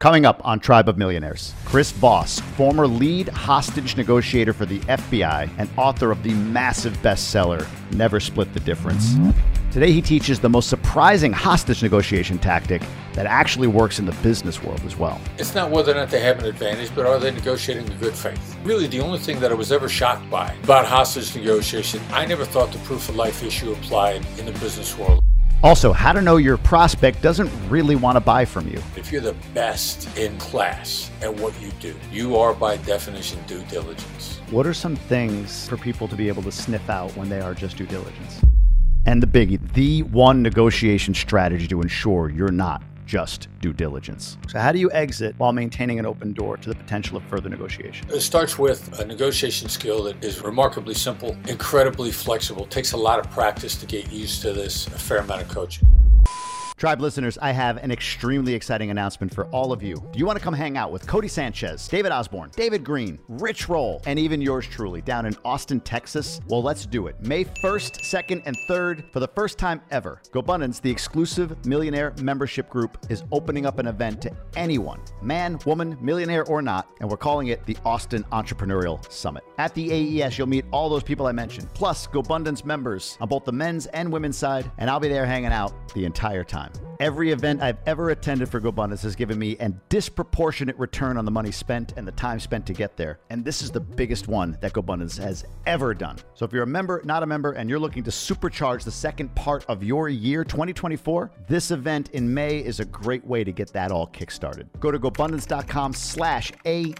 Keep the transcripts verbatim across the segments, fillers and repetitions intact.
Coming up on Tribe of Millionaires, Chris Voss, former lead hostage negotiator for the F B I and author of the massive bestseller, Never Split the Difference. Today he teaches the most surprising hostage negotiation tactic that actually works in the business world as well. It's not whether or not they have an advantage, but are they negotiating in good faith? Really, the only thing that I was ever shocked by about hostage negotiation, I never thought the proof of life issue applied in the business world. Also, how to know your prospect doesn't really want to buy from you. If you're the best in class at what you do, you are by definition due diligence. What are some things for people to be able to sniff out when they are just due diligence? And the biggie, the one negotiation strategy to ensure you're not just due diligence. So how do you exit while maintaining an open door to the potential of further negotiation? It starts with a negotiation skill that is remarkably simple, incredibly flexible, takes a lot of practice to get used to this, a fair amount of coaching. Tribe listeners, I have an extremely exciting announcement for all of you. Do you want to come hang out with Cody Sanchez, David Osborne, David Green, Rich Roll, and even yours truly down in Austin, Texas? Well, let's do it. May first, second, and third, for the first time ever, GoBundance, the exclusive millionaire membership group, is opening up an event to anyone, man, woman, millionaire or not, and we're calling it the Austin Entrepreneurial Summit. At the A E S, you'll meet all those people I mentioned, plus GoBundance members on both the men's and women's side, and I'll be there hanging out the entire time. Every event I've ever attended for GoBundance has given me a disproportionate return on the money spent and the time spent to get there. And this is the biggest one that GoBundance has ever done. So if you're a member, not a member, and you're looking to supercharge the second part of your year, twenty twenty-four, this event in May is a great way to get that all kickstarted. Go to GoBundance.com slash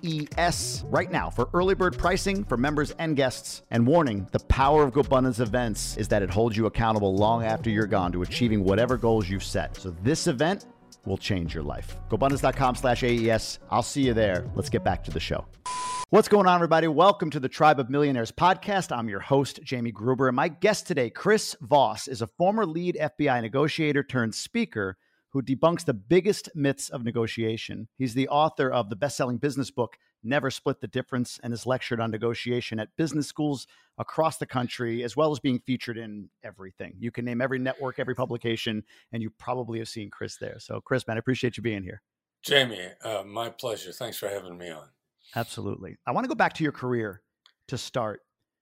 AES right now for early bird pricing for members and guests. And warning, the power of GoBundance events is that it holds you accountable long after you're gone to achieving whatever goals you've set. So this event will change your life. GoBundance.com slash AES. I'll see you there. Let's get back to the show. What's going on, everybody? Welcome to the Tribe of Millionaires podcast. I'm your host, Jamie Gruber, and my guest today, Chris Voss, is a former lead F B I negotiator turned speaker who debunks the biggest myths of negotiation. He's the author of the best-selling business book, Never Split the Difference, and has lectured on negotiation at business schools across the country, as well as being featured in everything. You can name every network, every publication, and you probably have seen Chris there. So Chris, man, I appreciate you being here. Jamie, uh, my pleasure. Thanks for having me on. Absolutely. I want to go back to your career to start.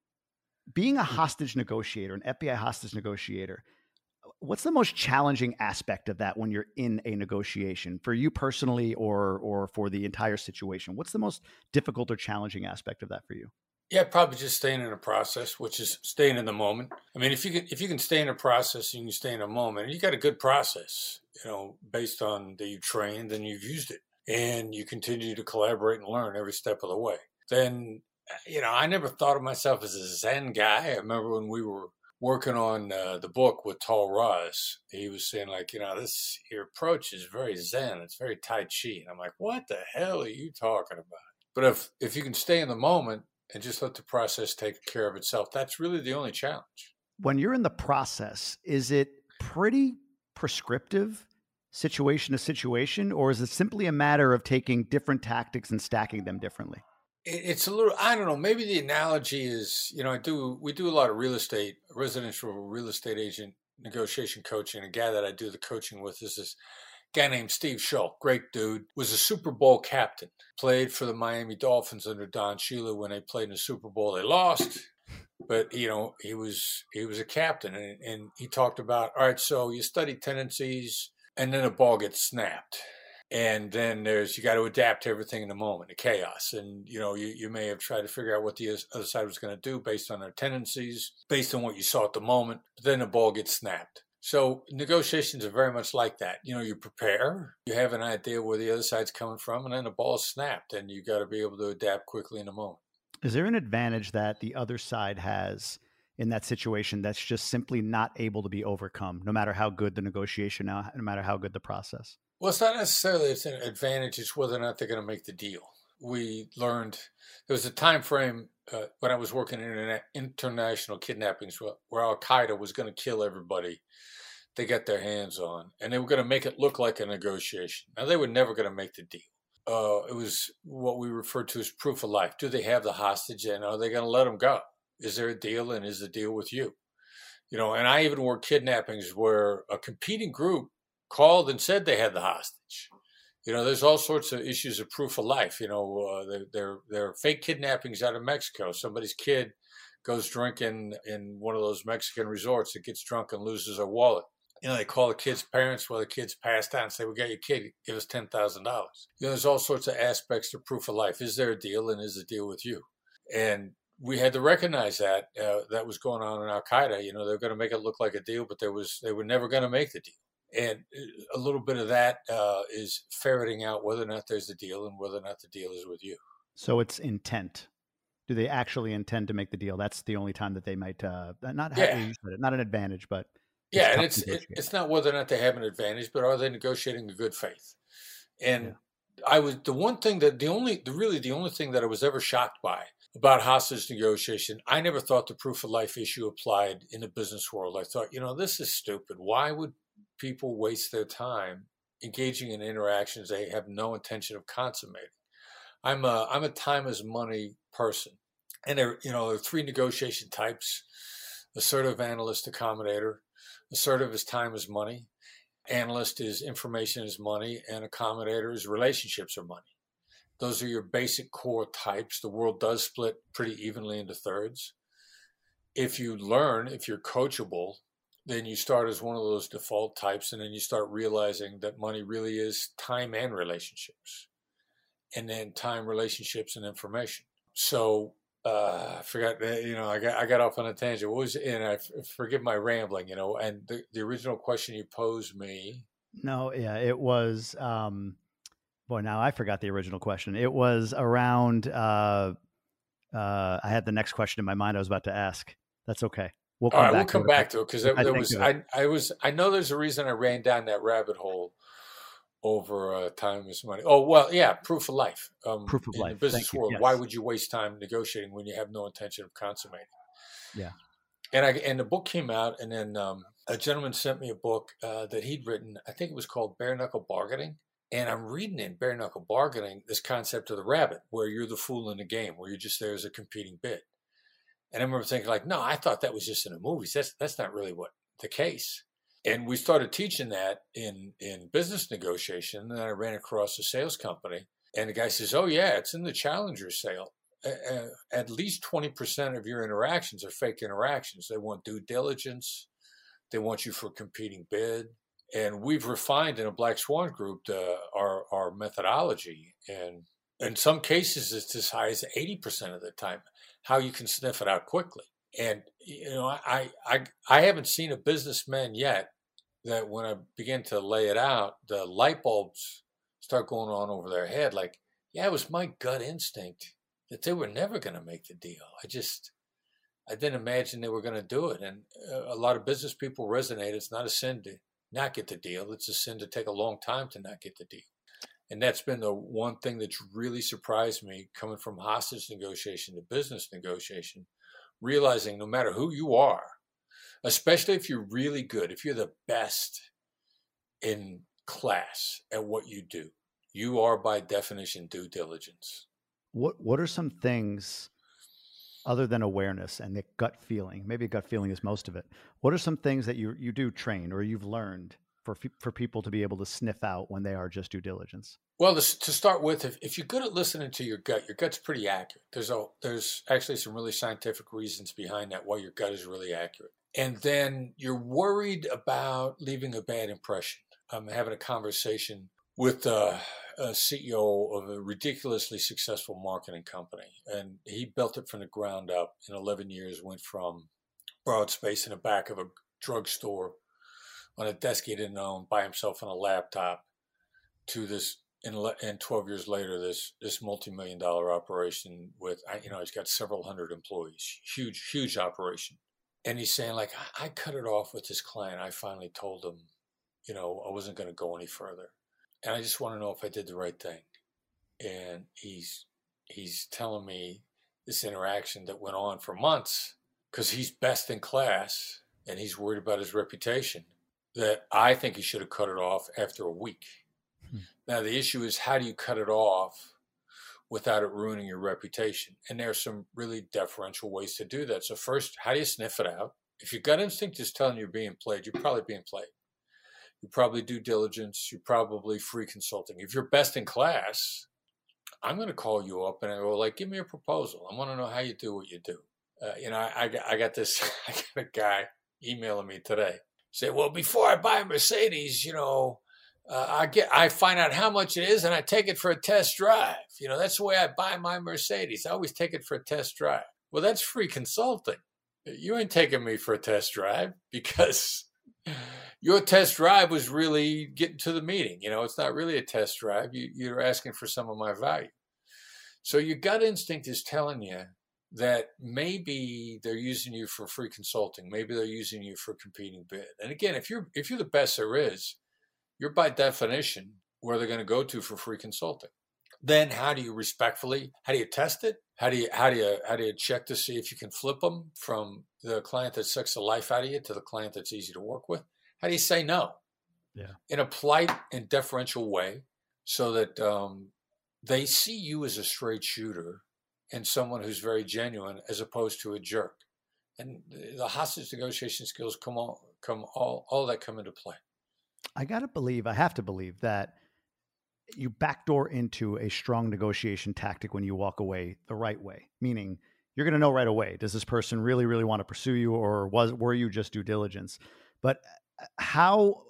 Being a hostage negotiator, an F B I hostage negotiator, what's the most challenging aspect of that when you're in a negotiation for you personally or or for the entire situation? What's the most difficult or challenging aspect of that for you? Yeah, probably just staying in a process, which is staying in the moment. I mean, if you can, if you can stay in a process and you can stay in a moment, and you got a good process, you know, based on that you trained and you've used it, and you continue to collaborate and learn every step of the way, then, you know, I never thought of myself as a Zen guy. I remember when we were working on uh, the book with Tal Raz, he was saying, like, you know, this, your approach is very Zen. It's very Tai Chi. And I'm like, what the hell are you talking about? But if, if you can stay in the moment and just let the process take care of itself, that's really the only challenge. When you're in the process, is it pretty prescriptive situation to situation, or is it simply a matter of taking different tactics and stacking them differently? It's a little, I don't know, maybe the analogy is, you know, I do, we do a lot of real estate, residential real estate agent negotiation coaching. A guy that I do the coaching with is this guy named Steve Schultz, great dude, was a Super Bowl captain, played for the Miami Dolphins under Don Shula. When they played in the Super Bowl, they lost, but, you know, he was, he was a captain, and, and he talked about, all right, so you study tendencies and then a ball gets snapped. And then there's, you got to adapt to everything in the moment, the chaos. And, you know, you, you may have tried to figure out what the other side was going to do based on their tendencies, based on what you saw at the moment. But then the ball gets snapped. So negotiations are very much like that. You know, you prepare, you have an idea where the other side's coming from, and then the ball is snapped, and you got to be able to adapt quickly in the moment. Is there an advantage that the other side has in that situation that's just simply not able to be overcome, no matter how good the negotiation, no matter how good the process? Well, it's not necessarily it's an advantage. It's whether or not they're going to make the deal. We learned there was a time frame uh, when I was working in international kidnappings where, where Al-Qaeda was going to kill everybody they got their hands on, and they were going to make it look like a negotiation. Now, they were never going to make the deal. Uh, it was what we refer to as proof of life. Do they have the hostage, and are they going to let them go? Is there a deal, and is the deal with you? You know, and I even worked kidnappings where a competing group called and said they had the hostage. You know, there's all sorts of issues of proof of life. You know, uh, there, there, there are fake kidnappings out of Mexico. Somebody's kid goes drinking in one of those Mexican resorts that gets drunk and loses their wallet. You know, they call the kid's parents while the kid's passed out and say, we got your kid, give us ten thousand dollars. You know, there's all sorts of aspects to proof of life. Is there a deal, and is the deal with you? And we had to recognize that uh, that was going on in Al-Qaeda. You know, they're going to make it look like a deal, but there was they were never going to make the deal. And a little bit of that uh, is ferreting out whether or not there's a deal and whether or not the deal is with you. So it's intent. Do they actually intend to make the deal? That's the only time that they might uh, not have Yeah. not an advantage, but yeah, and tough it's to it, negotiate. it's not whether or not they have an advantage, but are they negotiating in good faith? And Yeah. I was the one thing that the only the really the only thing that I was ever shocked by about hostage negotiation. I never thought the proof of life issue applied in the business world. I thought, you know, this is stupid. Why would people waste their time engaging in interactions they have no intention of consummating? I'm a I'm a time is money person, and there you know there are three negotiation types: assertive, analyst, accommodator. Assertive is time is money. Analyst is information is money, and accommodator is relationships are money. Those are your basic core types. The world does split pretty evenly into thirds. If you learn, if you're coachable, then you start as one of those default types, and then you start realizing that money really is time and relationships, and then time, relationships, and information. So uh, I forgot, you know, I got I got off on a tangent. What was, and I forgive my rambling, you know. And the, the original question you posed me. No, yeah, it was. Um, boy, now I forgot the original question. It was around. Uh, uh, I had the next question in my mind. I was about to ask. That's okay. We'll come All right, back we'll come to it. back to it because there, I there think was of it. I I was I know there's a reason I ran down that rabbit hole over uh, time is money. Oh well, yeah, proof of life. Um, Proof of in the life. business Thank you. world, why Yes. would you waste time negotiating when you have no intention of consummating? Yeah. And I and the book came out, and then um, a gentleman sent me a book uh, that he'd written. I think it was called Bare Knuckle Bargaining. And I'm reading in Bare Knuckle Bargaining this concept of the rabbit, where you're the fool in the game, where you're just there as a competing bid. And I remember thinking, like, no, I thought that was just in the movies. That's that's not really what the case. And we started teaching that in, in business negotiation. And then I ran across a sales company, and the guy says, oh, yeah, it's in the Challenger sale. Uh, at least twenty percent of your interactions are fake interactions. They want due diligence. They want you for a competing bid. And we've refined in a Black Swan group the, our, our methodology. And in some cases, it's as high as eighty percent of the time, how you can sniff it out quickly. And, you know, I, I, I haven't seen a businessman yet that when I begin to lay it out, the light bulbs start going on over their head. Like, yeah, it was my gut instinct that they were never going to make the deal. I just, I didn't imagine they were going to do it. And a lot of business people resonate. It's not a sin to not get the deal. It's a sin to take a long time to not get the deal. And that's been the one thing that's really surprised me coming from hostage negotiation to business negotiation, realizing no matter who you are, especially if you're really good, if you're the best in class at what you do, you are by definition due diligence. What What are some things other than awareness and the gut feeling? Maybe gut feeling is most of it. What are some things that you you do train or you've learned for for people to be able to sniff out when they are just due diligence? Well, to, to start with, if, if you're good at listening to your gut, your gut's pretty accurate. There's a there's actually some really scientific reasons behind that why your gut is really accurate. And then you're worried about leaving a bad impression. I'm having a conversation with uh, a C E O of a ridiculously successful marketing company, and he built it from the ground up in eleven years. Went from broad space in the back of a drugstore on a desk he didn't own by himself on a laptop to this. And, and twelve years later, this this multi-million dollar operation with, you know, he's got several hundred employees, huge, huge operation. And he's saying, like, I, I cut it off with this client. I finally told him, you know, I wasn't going to go any further. And I just want to know if I did the right thing. And he's he's telling me this interaction that went on for months because he's best in class and he's worried about his reputation, that I think he should have cut it off after a week. Now, the issue is, how do you cut it off without it ruining your reputation? And there are some really deferential ways to do that. So first, how do you sniff it out? If your gut instinct is telling you you're being played, you're probably being played. you probably due diligence, you're probably free consulting. If you're best in class, I'm going to call you up and I go like, give me a proposal. I want to know how you do what you do. Uh, you know, I, I, got, I got this, I got a guy emailing me today. Say, well, before I buy a Mercedes, you know, uh, I get, I find out how much it is and I take it for a test drive. You know, that's the way I buy my Mercedes. I always take it for a test drive. Well, that's free consulting. You ain't taking me for a test drive because your test drive was really getting to the meeting. You know, it's not really a test drive. You, you're asking for some of my value. So your gut instinct is telling you that maybe they're using you for free consulting. Maybe they're using you for a competing bid. And again, if you're if you're the best there is, you're by definition where they're going to go to for free consulting. Then how do you respectfully, how do you test it? How do you how do you how do you check to see if you can flip them from the client that sucks the life out of you to the client that's easy to work with? How do you say no? Yeah. In a polite and deferential way so that um, they see you as a straight shooter and someone who's very genuine as opposed to a jerk. And the hostage negotiation skills come all, come all, all that come into play. I got to believe, I have to believe that you backdoor into a strong negotiation tactic when you walk away the right way, meaning you're going to know right away, does this person really, really want to pursue you or was, were you just due diligence? But how,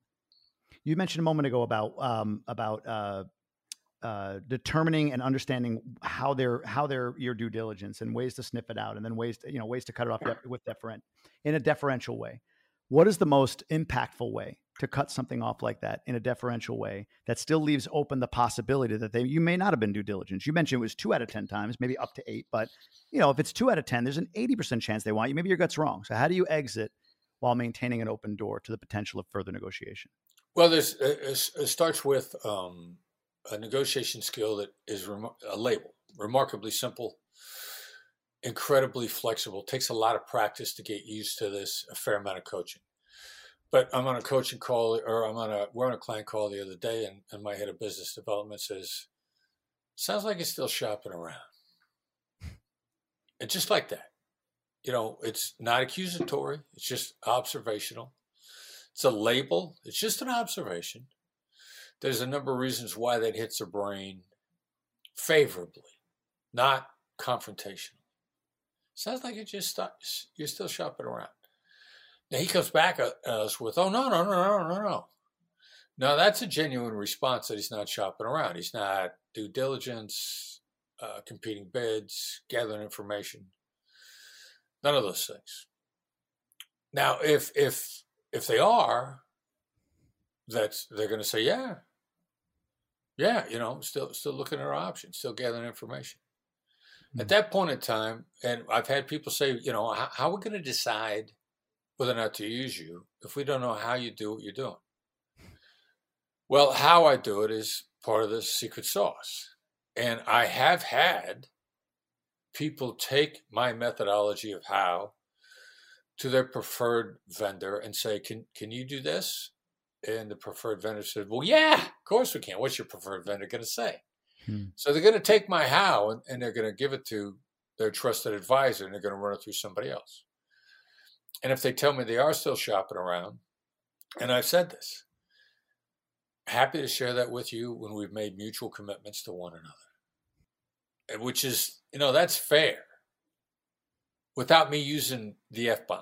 you mentioned a moment ago about, um, about, uh, uh, determining and understanding how they're, how they're your due diligence and ways to sniff it out. And then ways to, you know, ways to cut it off with deferent in a deferential way. What is the most impactful way to cut something off like that in a deferential way that still leaves open the possibility that they, you may not have been due diligence? You mentioned it was two out of ten times, maybe up to eight, but you know, if it's two out of ten, there's an eighty percent chance they want you. Maybe your gut's wrong. So how do you exit while maintaining an open door to the potential of further negotiation? Well, there's, it starts with um, a negotiation skill that is rem- a label, remarkably simple, incredibly flexible. It takes a lot of practice to get used to this, a fair amount of coaching. But I'm on a coaching call, or I'm on a, we're on a client call the other day, and, and my head of business development says, sounds like you're still shopping around. And just like that, you know, it's not accusatory. It's just observational. It's a label. It's just an observation. There's a number of reasons why that hits the brain favorably, not confrontational. Sounds like you just start, you're still shopping around. Now he comes back at us with, oh, no, no, no, no, no, no. Now that's a genuine response that he's not shopping around. He's not due diligence, uh, competing bids, gathering information, none of those things. Now, if if if they are, that's they're going to say, yeah, yeah, you know, still still looking at our options, still gathering information. Mm-hmm. At that point in time, and I've had people say, you know, how, how are we going to decide whether or not to use you if we don't know how you do what you're doing? Well, how I do it is part of the secret sauce. And I have had people take my methodology of how to their preferred vendor and say, can can you do this? And the preferred vendor said, well, yeah, of course we can. What's your preferred vendor going to say? Hmm. So they're going to take my how and, and they're going to give it to their trusted advisor and they're going to run it through somebody else. And if they tell me they are still shopping around, and I've said this, happy to share that with you when we've made mutual commitments to one another, which is, you know, that's fair without me using the F-bomb,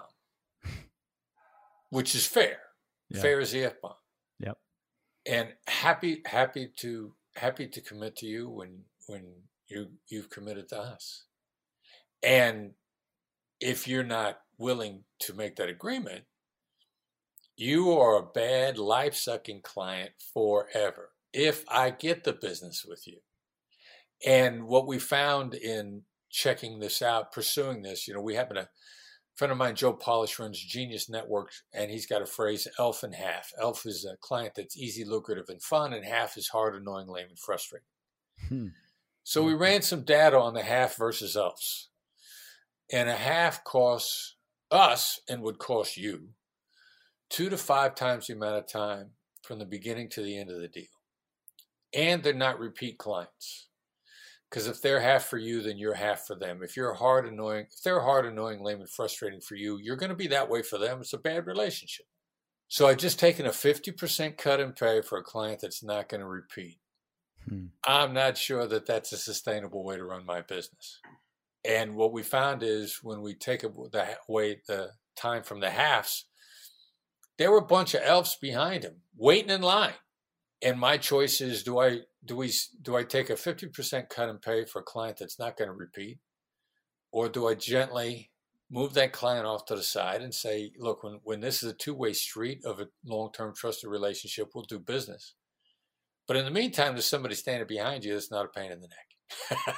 which is fair. Yeah. Fair as the F-bomb. Yep. And happy, happy to, happy to commit to you when, when you, you've committed to us. And if you're not willing to make that agreement, you are a bad life-sucking client forever if I get the business with you. And what we found in checking this out, pursuing this, you know, we happen to, a friend of mine, Joe Polish, runs Genius Network, and he's got a phrase, elf and half. Elf is a client that's easy, lucrative, and fun, and half is hard, annoying, lame, and frustrating. Hmm. So we ran some data on the half versus elves. And a half costs us and would cost you two to five times the amount of time from the beginning to the end of the deal. And they're not repeat clients. Because if they're half for you, then you're half for them. If you're hard, annoying, if they're hard, annoying, lame, and frustrating for you, you're going to be that way for them. It's a bad relationship. So I've just taken a fifty percent cut in pay for a client that's not going to repeat. Hmm. I'm not sure that that's a sustainable way to run my business. And what we found is when we take the away the time from the halves, there were a bunch of elves behind him waiting in line. And my choice is, do I do we do I take a fifty percent cut in pay for a client that's not going to repeat, or do I gently move that client off to the side and say, look, when when this is a two-way street of a long-term trusted relationship, we'll do business. But in the meantime, there's somebody standing behind you that's not a pain in the neck.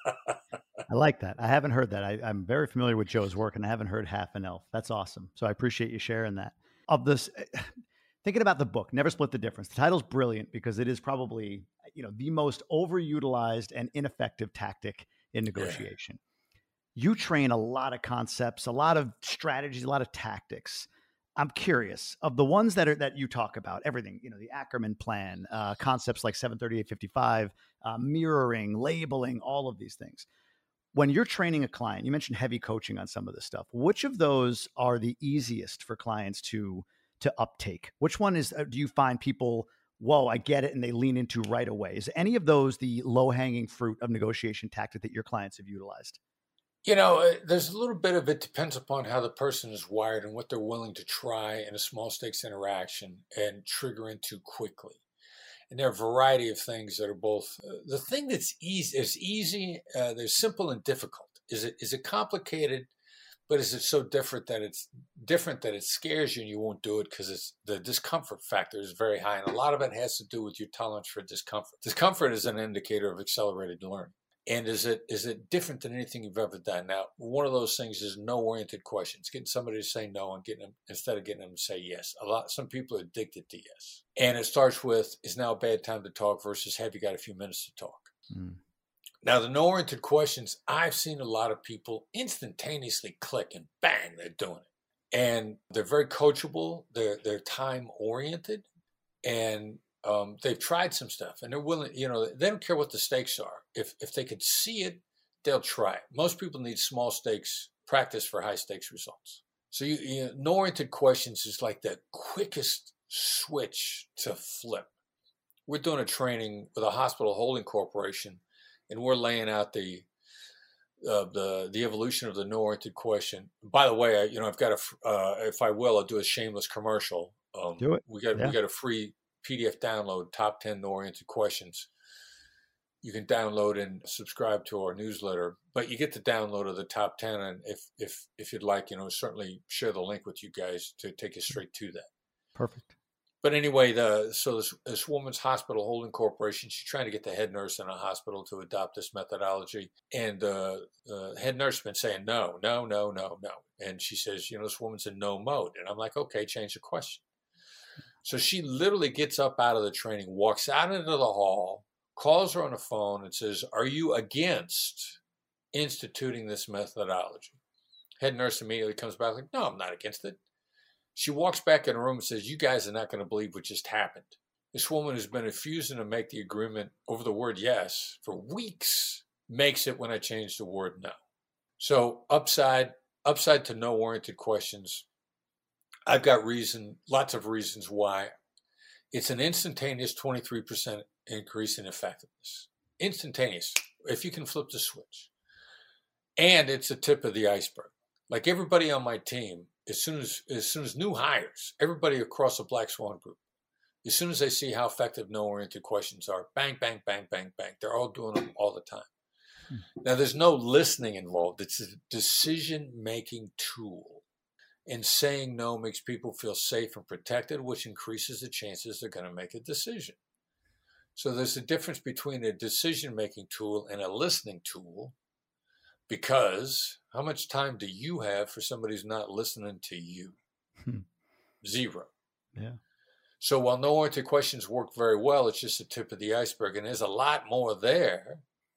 I like that. I haven't heard that. I, I'm very familiar with Joe's work, and I haven't heard half an elf. That's awesome. So I appreciate you sharing that. Of this, thinking about the book, Never Split the Difference. The title's brilliant because it is probably, you know, the most overutilized and ineffective tactic in negotiation. Yeah. You train a lot of concepts, a lot of strategies, a lot of tactics. I'm curious, of the ones that are that you talk about, everything, you know, the Ackerman plan, uh, concepts like seven thirty-eight fifty-five, uh, mirroring, labeling, all of these things. When you're training a client, you mentioned heavy coaching on some of this stuff. Which of those are the easiest for clients to to uptake? Which one is, uh, do you find people, whoa, I get it, and they lean into right away? Is any of those the low-hanging fruit of negotiation tactic that your clients have utilized? You know, there's a little bit of it depends upon how the person is wired and what they're willing to try in a small stakes interaction and trigger into quickly. And there are a variety of things that are both uh, the thing that's easy is easy. Uh, there's simple and difficult. Is it is it complicated? But is it so different that it's different that it scares you and you won't do it because it's the discomfort factor is very high, and a lot of it has to do with your tolerance for discomfort. Discomfort is an indicator of accelerated learning. And is it is it different than anything you've ever done? Now, one of those things is no-oriented questions. Getting somebody to say no and getting them instead of getting them to say yes. A lot, some people are addicted to yes. And it starts with, is now a bad time to talk versus have you got a few minutes to talk? Mm. Now, the no-oriented questions, I've seen a lot of people instantaneously click and bang, they're doing it. And they're very coachable. They're they're time-oriented. And Um, they've tried some stuff and they're willing, you know, they don't care what the stakes are. If if they could see it, they'll try it. Most people need small stakes practice for high stakes results. So you, you know, no-oriented questions is like the quickest switch to flip. We're doing a training with a hospital holding corporation, and we're laying out the uh, the the evolution of the no-oriented question. By the way, I, you know, I've got a, uh, if I will, I'll do a shameless commercial. Um, do it. We got yeah. we got a free P D F download, top ten no-oriented questions. You can download and subscribe to our newsletter, but you get the download of the top ten. And if, if, if you'd like, you know, certainly share the link with you guys to take you straight to that. Perfect. But anyway, the, so this, this woman's hospital holding corporation, she's trying to get the head nurse in a hospital to adopt this methodology. And uh, the head nurse has been saying, no, no, no, no, no. And she says, you know, this woman's in no mode. And I'm like, okay, change the question. So she literally gets up out of the training, walks out into the hall, calls her on the phone and says, are you against instituting this methodology? Head nurse immediately comes back like, no, I'm not against it. She walks back in the room and says, you guys are not going to believe what just happened. This woman who's been refusing to make the agreement over the word yes for weeks makes it when I change the word no. So upside, upside to no-oriented questions, I've got reason, lots of reasons why. It's an instantaneous twenty-three percent increase in effectiveness. Instantaneous, if you can flip the switch. And it's the tip of the iceberg. Like everybody on my team, as soon as as soon as new hires, everybody across the Black Swan Group, as soon as they see how effective no-oriented questions are, bang, bang, bang, bang, bang. They're all doing them all the time. Hmm. Now, there's no listening involved. It's a decision-making tool. And saying no makes people feel safe and protected, which increases the chances they're going to make a decision. So there's a difference between a decision-making tool and a listening tool, because how much time do you have for somebody who's not listening to you? Hmm. Zero. Yeah. So while no-oriented questions work very well, it's just the tip of the iceberg. And there's a lot more there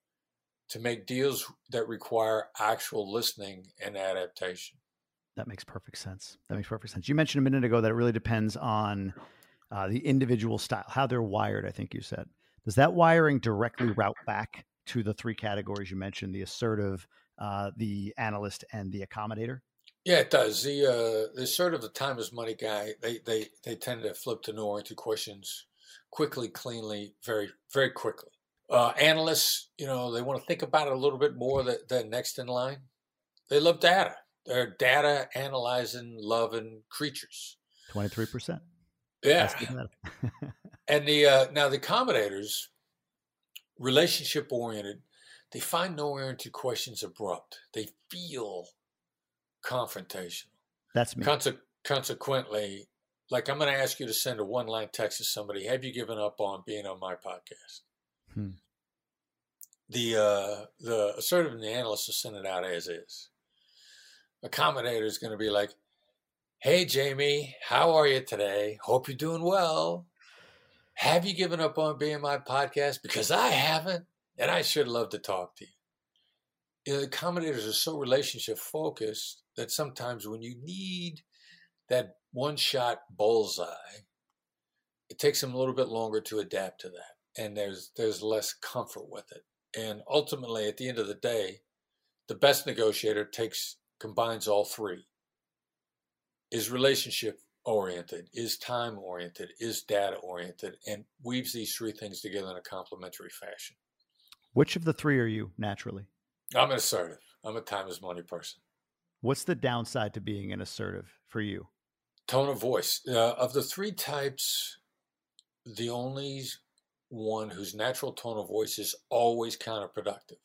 to make deals that require actual listening and adaptation. That makes perfect sense. That makes perfect sense. You mentioned a minute ago that it really depends on uh, the individual style, how they're wired, I think you said. Does that wiring directly route back to the three categories you mentioned, the assertive, uh, the analyst, and the accommodator? Yeah, it does. The uh, the sort of the time is money guy. They they they tend to flip to no-oriented questions quickly, cleanly, very very quickly. Uh, analysts, you know, they want to think about it a little bit more than, than next in line. They love data. They're data analyzing, loving creatures. twenty-three percent. Yeah. And the uh, now the accommodators, relationship oriented, they find no-oriented questions abrupt. They feel confrontational. That's me. Conse- consequently, like I'm going to ask you to send a one-line text to somebody. Have you given up on being on my podcast? Hmm. The uh, the assertive and the analyst will send it out as is. Accommodator is going to be like, "Hey Jamie, how are you today? Hope you're doing well. Have you given up on being my podcast? Because I haven't, and I should love to talk to you." You know, the accommodators are so relationship focused that sometimes when you need that one shot bullseye, it takes them a little bit longer to adapt to that. And there's there's less comfort with it. And ultimately, at the end of the day, the best negotiator takes combines all three. Is relationship oriented, is time oriented, is data oriented, and weaves these three things together in a complementary fashion. Which of the three are you naturally? I'm an assertive. I'm a time is money person. What's the downside to being an assertive for you? Tone of voice. Uh, of the three types, the only one whose natural tone of voice is always counterproductive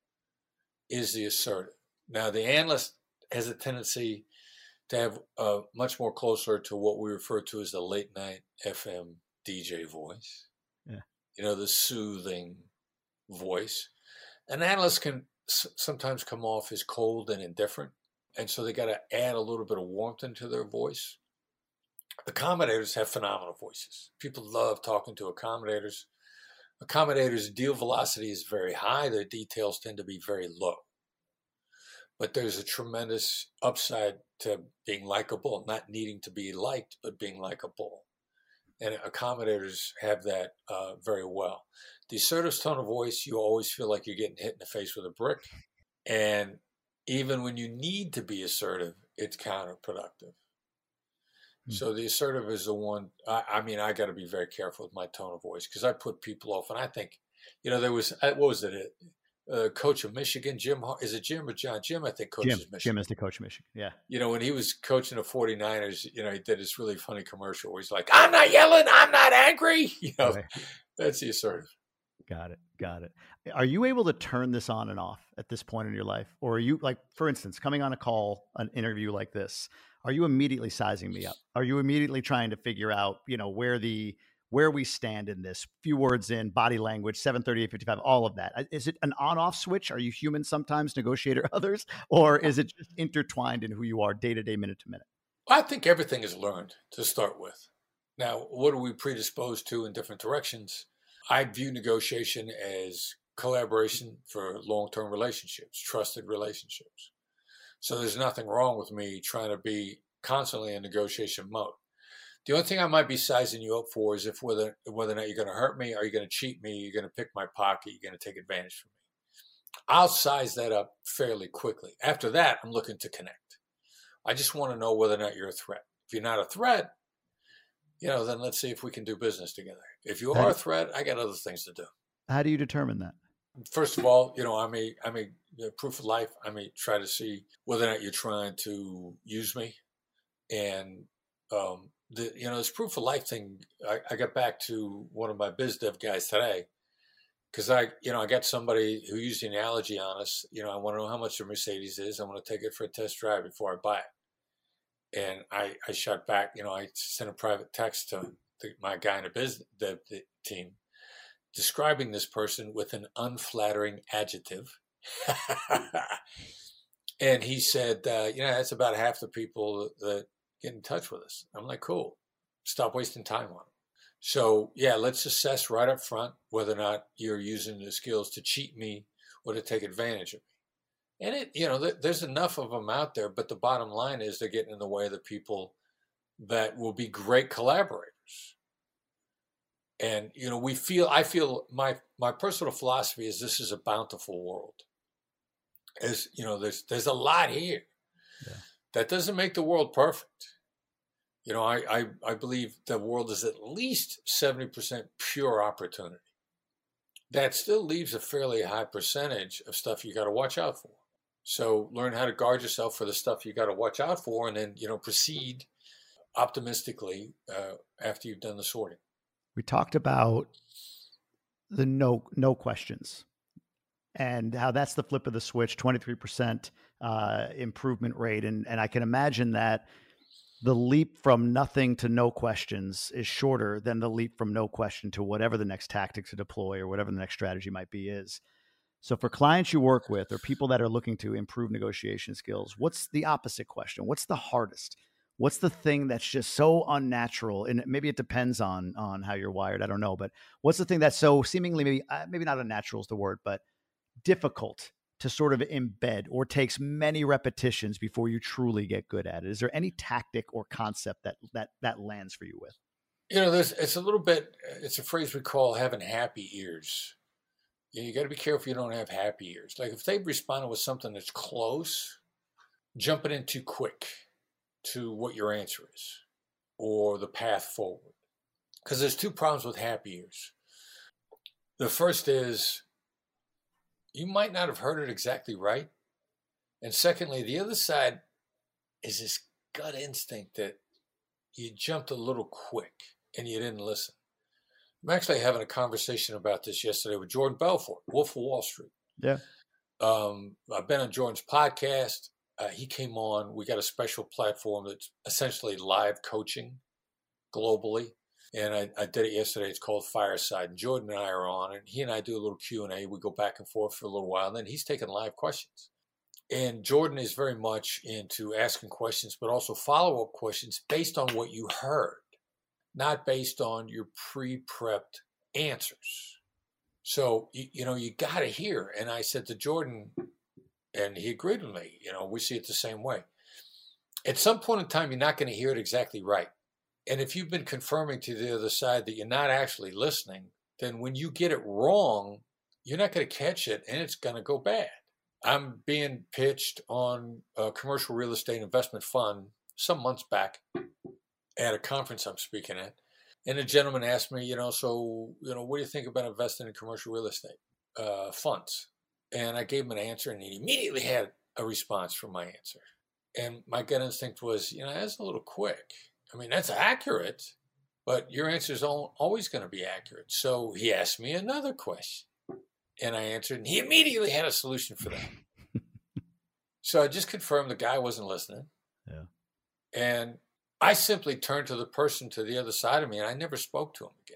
is the assertive. Now, the analyst has a tendency to have uh, much more closer to what we refer to as the late night F M D J voice. Yeah. You know, the soothing voice. An analyst can s- sometimes come off as cold and indifferent, and so they got to add a little bit of warmth into their voice. Accommodators have phenomenal voices. People love talking to accommodators. Accommodators' deal velocity is very high. Their details tend to be very low. But there's a tremendous upside to being likable, not needing to be liked, but being likable. And accommodators have that uh, very well. The assertive tone of voice, you always feel like you're getting hit in the face with a brick. And even when you need to be assertive, it's counterproductive. Mm. So the assertive is the one, I, I mean, I got to be very careful with my tone of voice because I put people off. And I think, you know, there was, what was it? Uh, coach of Michigan, Jim, is it Jim or John? Jim, I think coaches Jim, Michigan. Jim is the coach of Michigan, yeah. You know, when he was coaching the forty-niners, you know, he did this really funny commercial where he's like, I'm not yelling, I'm not angry. You know, right. That's the assertive. Got it, got it. Are you able to turn this on and off at this point in your life? Or are you, like, for instance, coming on a call, an interview like this, are you immediately sizing me up? Are you immediately trying to figure out, you know, where the where we stand in this, few words in, body language, seven thirty, eight fifty-five, all of that? Is it an on-off switch? Are you human sometimes, negotiator others? Or is it just intertwined in who you are day to day, minute to minute? I think everything is learned to start with. Now, what are we predisposed to in different directions? I view negotiation as collaboration for long-term relationships, trusted relationships. So there's nothing wrong with me trying to be constantly in negotiation mode. The only thing I might be sizing you up for is if whether whether or not you're going to hurt me, are you going to cheat me, you're going to pick my pocket, you're going to take advantage from me. I'll size that up fairly quickly. After that, I'm looking to connect. I just want to know whether or not you're a threat. If you're not a threat, you know, then let's see if we can do business together. If you are a threat, I got other things to do. How do you determine that? First of all, you know, I may, I may, you know, proof of life, I may try to see whether or not you're trying to use me. And, um, the, you know, this proof of life thing, I, I got back to one of my biz dev guys today because I, you know, I got somebody who used the analogy on us. You know, I want to know how much the Mercedes is. I want to take it for a test drive before I buy it. And I, I shot back, you know, I sent a private text to the, my guy in the biz dev team describing this person with an unflattering adjective. And he said, uh, you know, that's about half the people that get in touch with us. I'm like, cool. Stop wasting time on them. So, yeah, let's assess right up front whether or not you're using the skills to cheat me or to take advantage of me. And, it, you know, th- there's enough of them out there, but the bottom line is they're getting in the way of the people that will be great collaborators. And, you know, we feel, I feel my, my personal philosophy is this is a bountiful world. As, you know, there's, there's a lot here. Yeah. That doesn't make the world perfect. You know, I, I, I believe the world is at least seventy percent pure opportunity. That still leaves a fairly high percentage of stuff you got to watch out for. So learn how to guard yourself for the stuff you got to watch out for, and then, you know, proceed optimistically uh, after you've done the sorting. We talked about the no no questions and how that's the flip of the switch, twenty-three percent uh, improvement rate. And, and I can imagine that the leap from nothing to no questions is shorter than the leap from no question to whatever the next tactic to deploy or whatever the next strategy might be is. So for clients you work with or people that are looking to improve negotiation skills, what's the opposite question? What's the hardest? What's the thing that's just so unnatural? And maybe it depends on, on how you're wired. I don't know, but what's the thing that's so seemingly maybe, uh, maybe not unnatural is the word, but difficult to sort of embed or takes many repetitions before you truly get good at it? Is there any tactic or concept that, that, that lands for you with? You know, there's, it's a little bit, it's a phrase we call having happy ears. You, you got to be careful you don't have happy ears. Like if they've responded with something that's close, jumping in too quick to what your answer is or the path forward. Because there's two problems with happy ears. The first is you might not have heard it exactly right. And secondly, the other side is this gut instinct that you jumped a little quick and you didn't listen. I'm actually having a conversation about this yesterday with Jordan Belfort, Wolf of Wall Street. Yeah. Um, I've been on Jordan's podcast. Uh, he came on. We got a special platform that's essentially live coaching globally. And I, I did it yesterday. It's called Fireside. And Jordan and I are on, and he and I do a little Q and A. We go back and forth for a little while, and then he's taking live questions. And Jordan is very much into asking questions, but also follow-up questions based on what you heard, not based on your pre-prepped answers. So, you, you know, you got to hear. And I said to Jordan, and he agreed with me, you know, we see it the same way. At some point in time, you're not going to hear it exactly right. And if you've been confirming to the other side that you're not actually listening, then when you get it wrong, you're not going to catch it and it's going to go bad. I'm being pitched on a commercial real estate investment fund some months back at a conference I'm speaking at. And a gentleman asked me, you know, so, you know, what do you think about investing in commercial real estate uh, funds? And I gave him an answer and he immediately had a response from my answer. And my gut instinct was, you know, that's a little quick. I mean, that's accurate, but your answer is always going to be accurate. So he asked me another question, and I answered, and he immediately had a solution for that. So I just confirmed the guy wasn't listening. Yeah. And I simply turned to the person to the other side of me, and I never spoke to him again.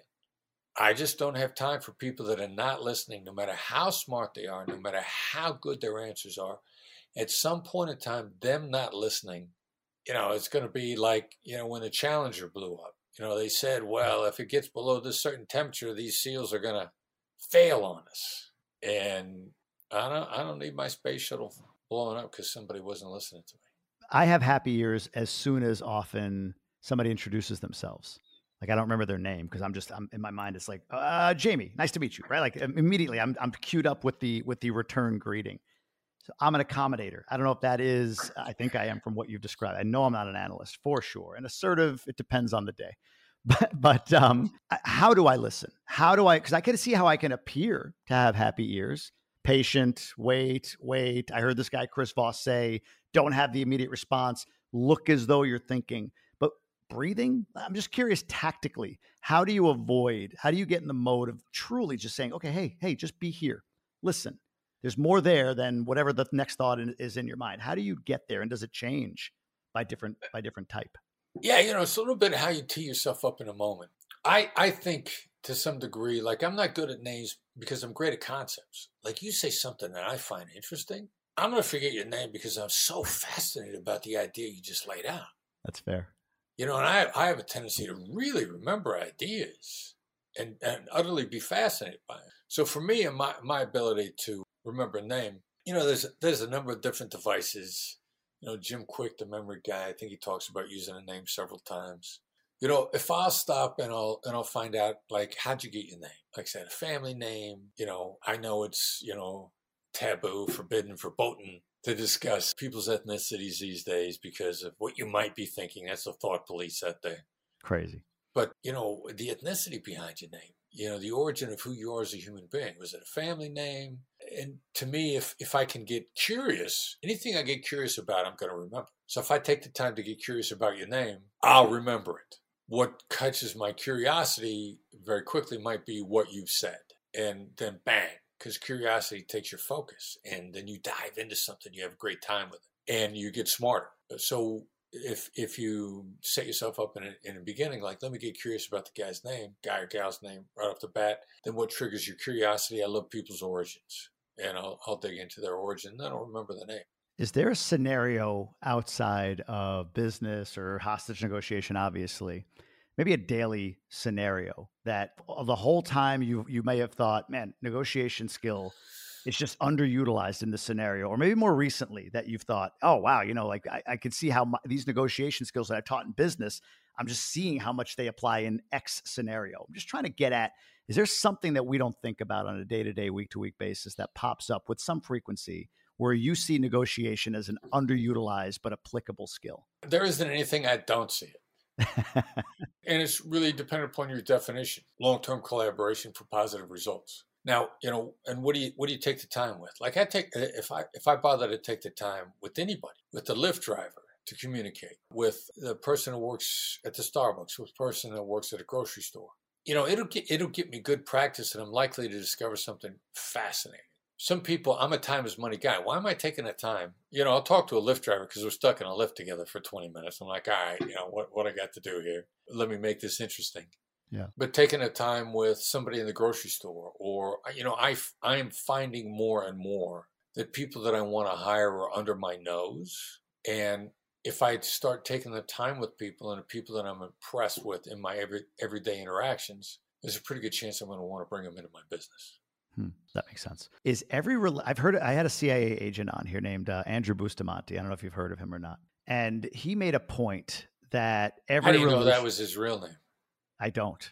I just don't have time for people that are not listening, no matter how smart they are, no matter how good their answers are. At some point in time, them not listening, you know, it's going to be like, you know, when the Challenger blew up. You know, they said, well, if it gets below this certain temperature, these SEALs are going to fail on us. And I don't, I don't need my space shuttle blowing up because somebody wasn't listening to me. I have happy ears as soon as often somebody introduces themselves. Like, I don't remember their name because I'm just, I'm in my mind, it's like, uh, Jamie, nice to meet you, right? Like immediately I'm, I'm queued up with the, with the return greeting. So I'm an accommodator. I don't know if that is, I think I am from what you've described. I know I'm not an analyst for sure. And assertive, it depends on the day. But, but um, how do I listen? How do I, because I can see how I can appear to have happy ears, patient, wait, wait. I heard this guy, Chris Voss, say, don't have the immediate response. Look as though you're thinking. But breathing, I'm just curious tactically, how do you avoid, how do you get in the mode of truly just saying, okay, hey, hey, just be here. Listen. There's more there than whatever the next thought is in your mind. How do you get there? And does it change by different by different type? Yeah, you know, it's a little bit how you tee yourself up in a moment. I, I think to some degree, like I'm not good at names because I'm great at concepts. Like you say something that I find interesting, I'm going to forget your name because I'm so fascinated about the idea you just laid out. That's fair. You know, and I, I have a tendency to really remember ideas and, and utterly be fascinated by it. So for me and my, my ability to remember a name, you know, there's there's a number of different devices. You know, Jim Quick, the memory guy, I think he talks about using a name several times. You know, if I'll stop and I'll and I'll find out, like, how'd you get your name? Like I said, a family name. You know, I know it's, you know, taboo, forbidden, verboten to discuss people's ethnicities these days because of what you might be thinking. That's the thought police out there. Crazy. But, you know, the ethnicity behind your name, you know, the origin of who you are as a human being. Was it a family name? And to me, if, if I can get curious, anything I get curious about, I'm going to remember. So if I take the time to get curious about your name, I'll remember it. What catches my curiosity very quickly might be what you've said. And then bang, because curiosity takes your focus. And then you dive into something, you have a great time with it, and you get smarter. So if if you set yourself up in, a, in the beginning, like, let me get curious about the guy's name, guy or gal's name right off the bat, then what triggers your curiosity? I love people's origins. And I'll, I'll dig into their origin. Then I'll remember the name. Is there a scenario outside of business or hostage negotiation, obviously, maybe a daily scenario that the whole time you you may have thought, man, negotiation skill is just underutilized in this scenario, or maybe more recently that you've thought, oh, wow, you know, like I, I can see how my, these negotiation skills that I've taught in business, I'm just seeing how much they apply in X scenario. I'm just trying to get at, is there something that we don't think about on a day-to-day, week-to-week basis that pops up with some frequency where you see negotiation as an underutilized but applicable skill? There isn't anything I don't see it. And it's really dependent upon your definition. Long-term collaboration for positive results. Now, you know, and what do you what do you take the time with? Like I take if I if I bother to take the time with anybody, with the Lyft driver to communicate, with the person who works at the Starbucks, with the person that works at a grocery store, you know, it'll get it'll get me good practice, and I'm likely to discover something fascinating. Some people, I'm a time is money guy. Why am I taking the time? You know, I'll talk to a Lyft driver because we're stuck in a Lyft together for twenty minutes. I'm like, all right, you know, what, what I got to do here? Let me make this interesting. Yeah. But taking a time with somebody in the grocery store, or, you know, I, I am finding more and more that people that I want to hire are under my nose. And if I start taking the time with people and the people that I'm impressed with in my every, everyday interactions, there's a pretty good chance I'm going to want to bring them into my business. Hmm, that makes sense. Is every, re- I've heard, I had a C I A agent on here named uh, Andrew Bustamante. I don't know if you've heard of him or not. And he made a point that every How do you relation- know that was his real name? I don't.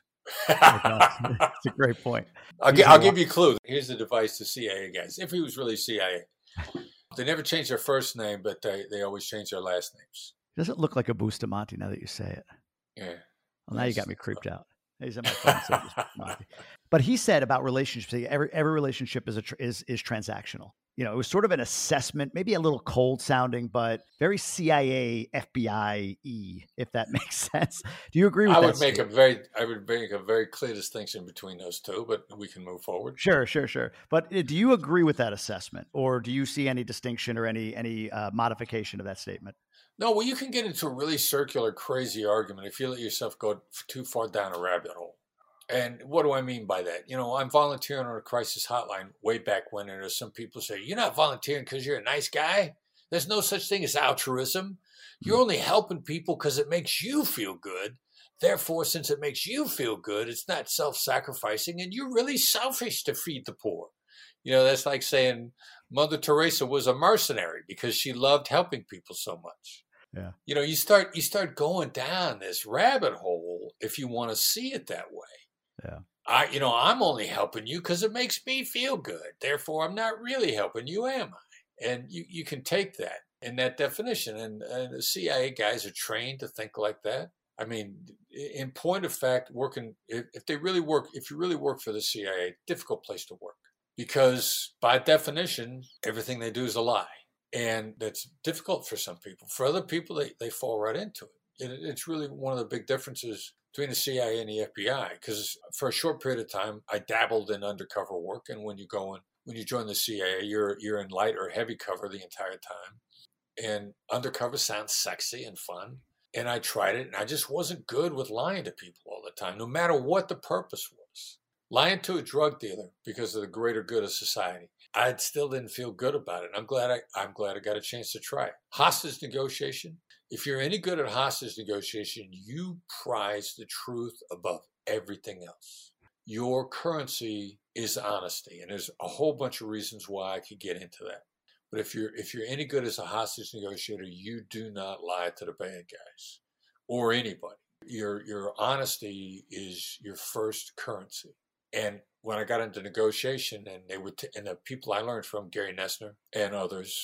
I don't. It's a great point. I'll, gi- I'll give you a clue. Here's the advice to C I A guys. If he was really C I A, they never change their first name, but they, they always change their last names. Doesn't look like a Bustamante now that you say it. Yeah. Well, now you got me creeped out. He's in my phone. So Bustamante. But he said about relationships, every every relationship is a tr- is is transactional. You know, it was sort of an assessment, maybe a little cold sounding, but very C I A, F B I-y, if that makes sense. Do you agree with I that? would make statement? a very, I would make a very clear distinction between those two, but we can move forward. Sure, sure, sure. But uh, do you agree with that assessment, or do you see any distinction or any any uh, modification of that statement? No, well, you can get into a really circular, crazy argument if you let yourself go too far down a rabbit hole. And what do I mean by that? You know, I'm volunteering on a crisis hotline way back when, and there's some people say, you're not volunteering because you're a nice guy. There's no such thing as altruism. You're only helping people because it makes you feel good. Therefore, since it makes you feel good, it's not self-sacrificing, and you're really selfish to feed the poor. You know, that's like saying Mother Teresa was a mercenary because she loved helping people so much. Yeah. You know, you start you start going down this rabbit hole if you want to see it that way. Yeah. I, you know, I'm only helping you because it makes me feel good. Therefore, I'm not really helping you, am I? And you, you can take that in that definition. And, and the C I A guys are trained to think like that. I mean, in point of fact, working, if, if they really work, if you really work for the C I A, difficult place to work. Because by definition, everything they do is a lie. And that's difficult for some people. For other people, they, they fall right into it. it. It's really one of the big differences between the C I A and the F B I, because for a short period of time, I dabbled in undercover work. And when you go in, when you join the C I A, you're you're in light or heavy cover the entire time. And undercover sounds sexy and fun. And I tried it, and I just wasn't good with lying to people all the time, no matter what the purpose was. Lying to a drug dealer because of the greater good of society, I still didn't feel good about it. I'm glad I, I'm glad I got a chance to try it. Hostage negotiation. If you're any good at hostage negotiation, you prize the truth above everything else. Your currency is honesty, and there's a whole bunch of reasons why I could get into that. But if you're if you're any good as a hostage negotiator, you do not lie to the bad guys or anybody. Your your honesty is your first currency. And when I got into negotiation, and they would, t- and the people I learned from, Gary Nessner and others,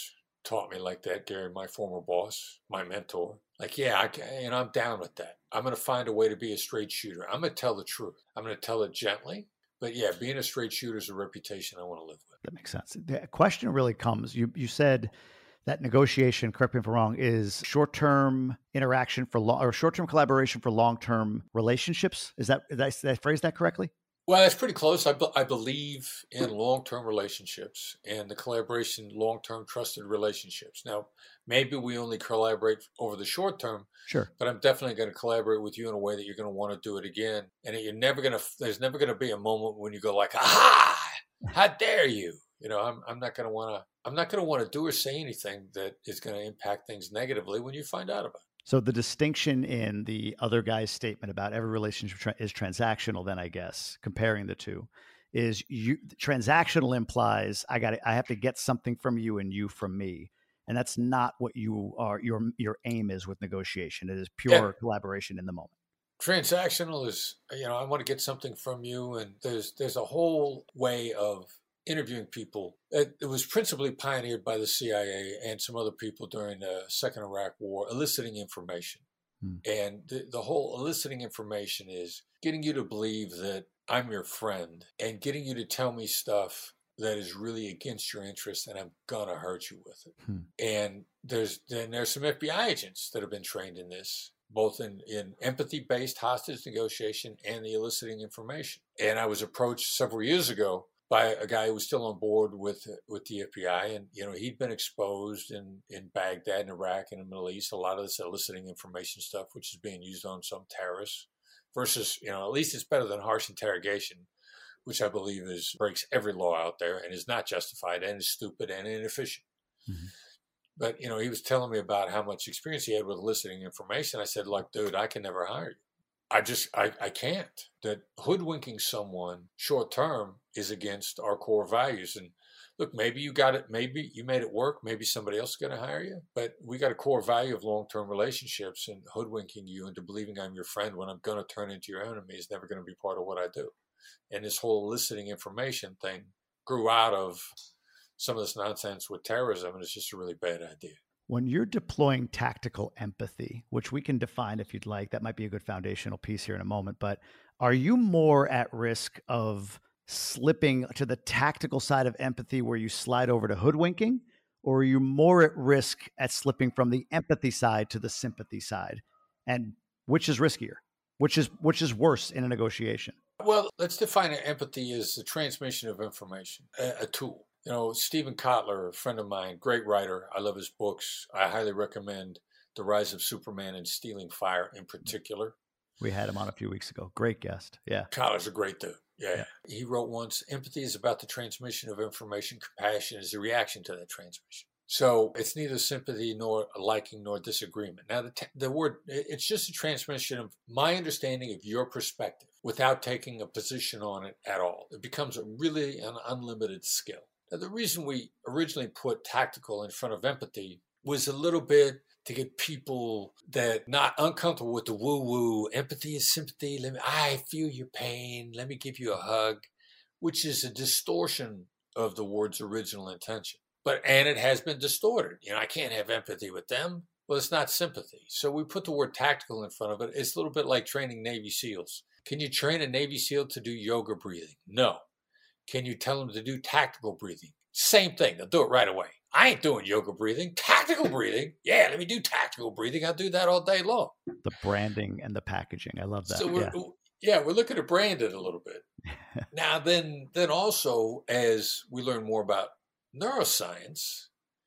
taught me like that, Gary, my former boss, my mentor. Like, yeah, I can, and I'm down with that. I'm going to find a way to be a straight shooter. I'm going to tell the truth. I'm going to tell it gently. But yeah, being a straight shooter is a reputation I want to live with. That makes sense. The question really comes, you you said that negotiation, correct me if I'm wrong, is short-term interaction for long, or short-term collaboration for long-term relationships. Is that, did I, did I phrase that correctly? Well, that's pretty close. I, be, I believe in long-term relationships and the collaboration, long-term trusted relationships. Now, maybe we only collaborate over the short term, sure, but I'm definitely going to collaborate with you in a way that you're going to want to do it again. And you're never going to, there's never going to be a moment when you go like, aha, how dare you? You know, I'm, I'm not going to want to, I'm not going to want to do or say anything that is going to impact things negatively when you find out about it. So the distinction in the other guy's statement about every relationship tra- is transactional, then I guess, comparing the two, is you transactional implies I got I have to get something from you and you from me. And that's not what you are, your your aim is with negotiation. It is pure yeah. collaboration in the moment. Transactional is, you know, I want to get something from you, and there's there's a whole way of interviewing people. It, it was principally pioneered by the C I A and some other people during the Second Iraq War, eliciting information. Hmm. And the, the whole eliciting information is getting you to believe that I'm your friend and getting you to tell me stuff that is really against your interest, and I'm gonna hurt you with it. Hmm. And there's then there's some F B I agents that have been trained in this, both in, in empathy-based hostage negotiation and the eliciting information. And I was approached several years ago by a guy who was still on board with with the F B I, and you know he'd been exposed in in Baghdad and Iraq and the Middle East, a lot of this eliciting information stuff, which is being used on some terrorists. Versus, you know, at least it's better than harsh interrogation, which I believe is breaks every law out there and is not justified and is stupid and inefficient. Mm-hmm. But, you know, he was telling me about how much experience he had with eliciting information. I said, look, dude, I can never hire you. I just, I, I can't. That hoodwinking someone short term is against our core values. And look, maybe you got it, maybe you made it work, maybe somebody else is going to hire you. But we got a core value of long-term relationships, and hoodwinking you into believing I'm your friend when I'm going to turn into your enemy is never going to be part of what I do. And this whole eliciting information thing grew out of some of this nonsense with terrorism, and it's just a really bad idea. When you're deploying tactical empathy, which we can define if you'd like, that might be a good foundational piece here in a moment, but are you more at risk of slipping to the tactical side of empathy where you slide over to hoodwinking, or are you more at risk at slipping from the empathy side to the sympathy side? And which is riskier? Which is which is worse in a negotiation? Well, let's define empathy as the transmission of information, a, a tool. You know, Stephen Kotler, a friend of mine, great writer. I love his books. I highly recommend The Rise of Superman and Stealing Fire in particular. We had him on a few weeks ago. Great guest. Yeah. Kotler's a great dude. Yeah. yeah. He wrote once, empathy is about the transmission of information. Compassion is the reaction to that transmission. So it's neither sympathy nor liking nor disagreement. Now, the, t- the word, it's just a transmission of my understanding of your perspective without taking a position on it at all. It becomes a really an unlimited skill. Now, the reason we originally put tactical in front of empathy was a little bit to get people that not uncomfortable with the woo-woo. Empathy is sympathy. Let me, I feel your pain. Let me give you a hug, which is a distortion of the word's original intention. But, and it has been distorted. You know, I can't have empathy with them. Well, it's not sympathy. So we put the word tactical in front of it. It's a little bit like training Navy SEALs. Can you train a Navy SEAL to do yoga breathing? No. Can you tell them to do tactical breathing? Same thing. They'll do it right away. I ain't doing yoga breathing. Tactical breathing. Yeah, let me do tactical breathing. I'll do that all day long. The branding and the packaging. I love that. So we're, yeah. yeah, we're looking to brand it a little bit. Now, then, then also, as we learn more about neuroscience,